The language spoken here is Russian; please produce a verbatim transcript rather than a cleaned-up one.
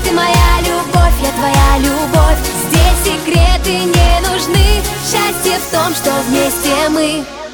Ты моя любовь, я твоя любовь. Здесь секреты не нужны. Счастье в том, что вместе мы.